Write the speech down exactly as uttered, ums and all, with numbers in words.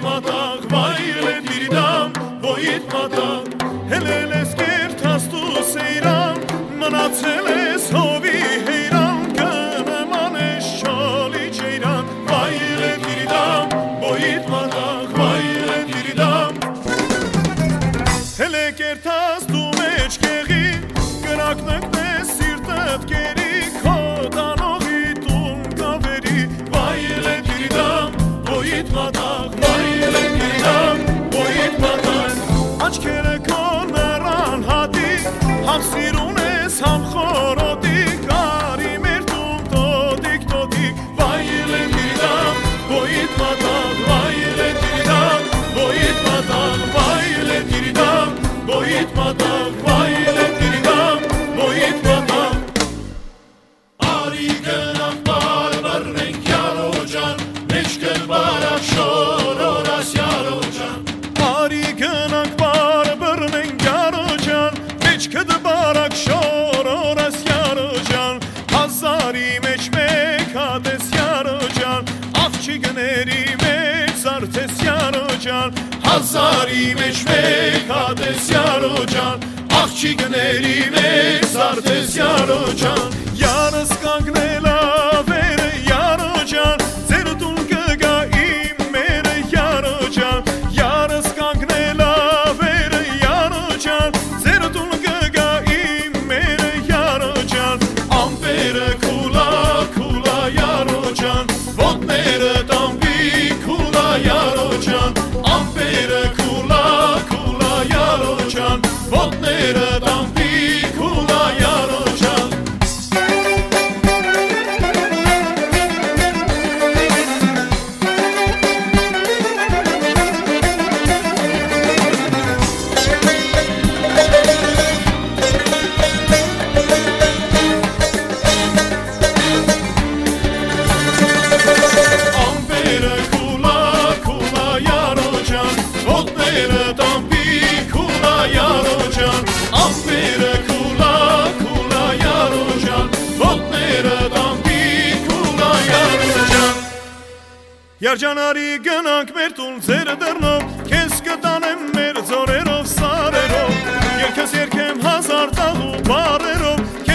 մատաղ, վայրել դիրիդամ, ոյիտ մատաղ, հելել ես կերթաստու սեյրամ, մնացել ես հովի հեյրամ, կնման ես շոլի ճեյրամ, վայրել դիրիդամ, ոյիտ մատաղ, վայրել դիրիդամ, հելե կերթաստու մեջ կեղի, կրակնք ես սիրտըտ կերի, քոտանողի տուն կավերի, վայրել դիրիդամ, ոյիտ մատաղ, վայրել դիրիդամ, ոյիտ մատաղ, աչքերը քո նռան հատիկ, համ սիրուն ես, համ խորոտիկ, արի մեր տուն տոտիկ, տոտիկ, վայրել դիրիդամ, ոյիտ մատաղ, վայրել դիրիդամ, ոյիտ մատաղ, վայրել դիրիդամ, ոյիտ մատաղ, վայրել դիրիդամ, ոյիտ մատաղ, արի գնանք բարբառնենք յարոջան, մեջքդ բարակ շորորաս յարոջան, արի գնանք բարբառնենք յարոջան, մեջքդ բարակ շորորաս յարոջան, հազարի մեջ մեկ հատես յարոջան, աղջիկների մեջ զարդես յարոջան, հազարի մեջ մեկ հատես յարոջան, աղջիկների մեջ զարդես յարոջան, յարս կանգնելա վերը յարոջան, ձեր տուն կգա իմ մերը յարոջան, յարս կանգնելա վերը յարոջան, ձեր տուն կգա իմ մերը յարոջան, ամպերը քուլա քուլա յարոջան, ոտները տամբի քուլա յարոջան, ամպերը քուլա քուլա յարոջան, ոտները տամբի քուլա յարոջան, ամպերը քուլա քուլա յարոջան, ոտները տամբի քուլա յարոջան, ամպերը քուլա քուլա յարոջան, ոտները տամբի քուլա յարոջան, Երջանարի գնանք մեր տուն ձեր դռնով, քեզ կտանեմ մեր ձորերով սարերով, երկս երկեմ հազար տաղու բարերով,